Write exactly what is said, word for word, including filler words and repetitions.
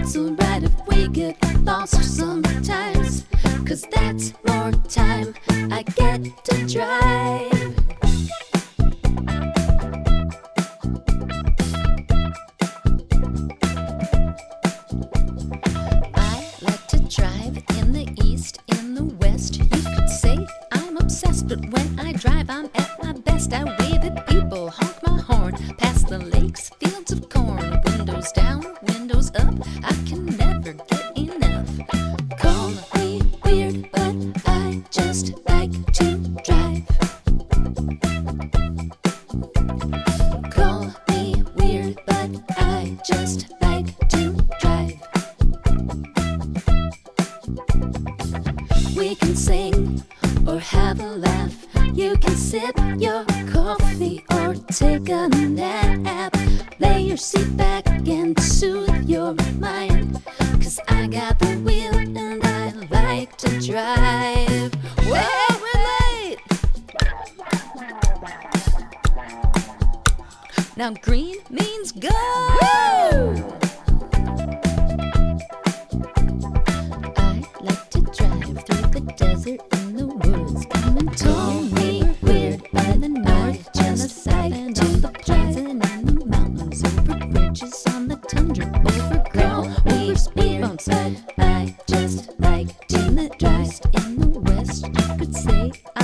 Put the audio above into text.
it's alright if we get lost sometimes, 'cause that's more time I get to drive. I like to drive in the east, in the west. You could say I'm obsessed, but when I drive I'm at my best. I wave at people, honk my horn, past the lakes, fields of corn. Windows down, windows up, I can never get enough. Call me weird, but I just like to drive. Call me weird, but I just like to drive. We can sing or have a laugh. You can sip your coffee or take a nap. Lay your seat back and soothe your mind, 'cause I got the wheel and I like to drive. Whoa, we're late! Now green means go! I like to drive through the desert in the woods. Come and told me weird by the north and the south and on the plaza and in the mountains, over bridges on the tundra, over girl, over speed bumps. But I just like to drive in the west. You could say